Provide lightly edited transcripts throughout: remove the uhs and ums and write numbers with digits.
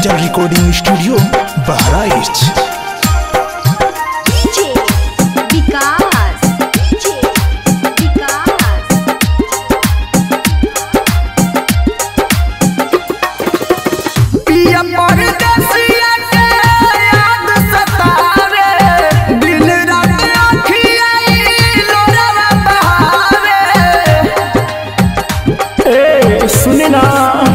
Digital recording studio Bahraich. सुनी ना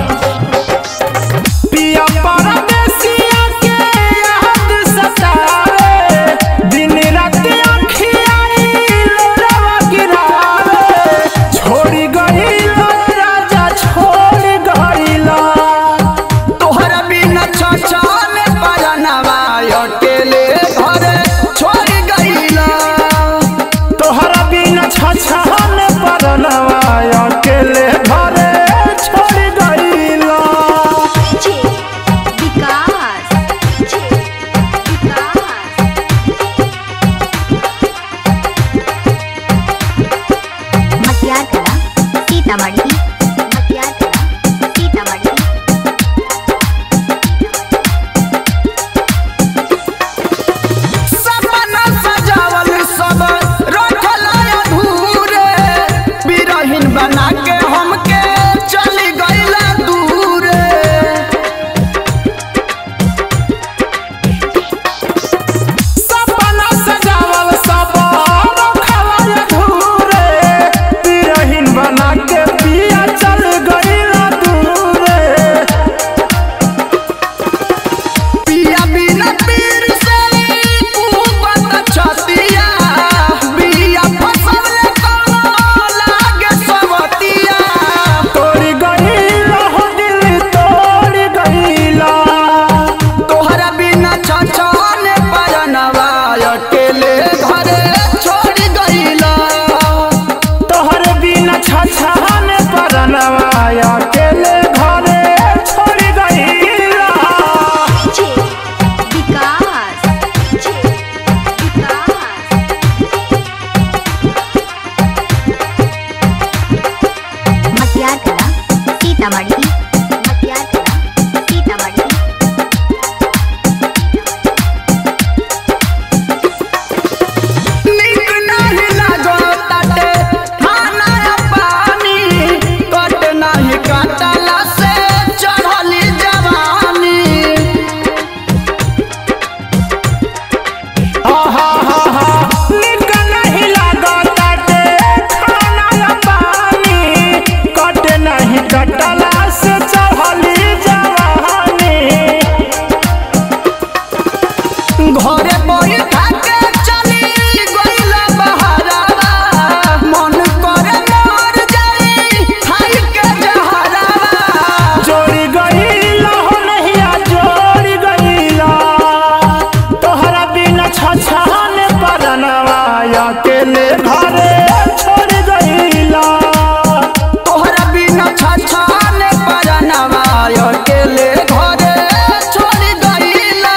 पिया परदेसिया के याद सतावे, दिन रात आँखियाँ लोरावा गिरावे। छोड़ी गइला राजा छोड़ी गइला, तोहरा बिना छछन परनवा अकेले घरे छोड़ गइला। तोहरा बिना छछन परनवा अकेले घरे सपना सजावल सब रखल अधूरे, बिरहिन बना के हमके चली गइला दूरे। सपना सजावल सब रखल अधूरे, बिरहिन बना के पिया चल गइला दूरे। पिया बिना पीर से कुबत छतिया, बिया फसल कोनो लागे सवतिया। तोड़ गइला हो दिल तोड़ गइला, तोहरा बिना छछन परनवा अकेले घरे छोड़ गइला। तोहर बिना छछन परनवा अकेले घरे छोड़ गइला। नीक नाही लागताटे खाना पानी, कट नाही काटला से चढ़ली जवानी। आहा हा हा निक नहीं लागताटे खाना पानी, कट नहीं कटला से चढ़ली जवानी। घरे बैठा के चली गइला बहरावा, मन करे मर जाई खाई के जहरावा। जोड़ी गइला हो नहिया जोड़ी गइला, तोहरा बिना छछन परनवा अकेले घरे छोड़ गइला। तोहरा बिना छछन परनवा अकेले घरे छोड़ गइला।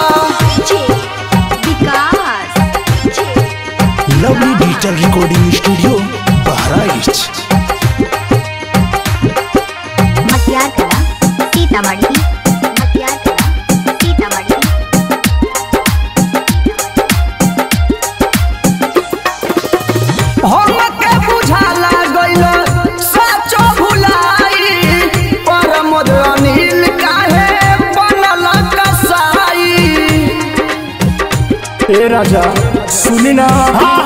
Lovely digital recording studio Bahraich. हमके बुझाला गइल सचो भुलाई, परमोद अनिल काहे बनल कसाई। ए राजा सुनी ना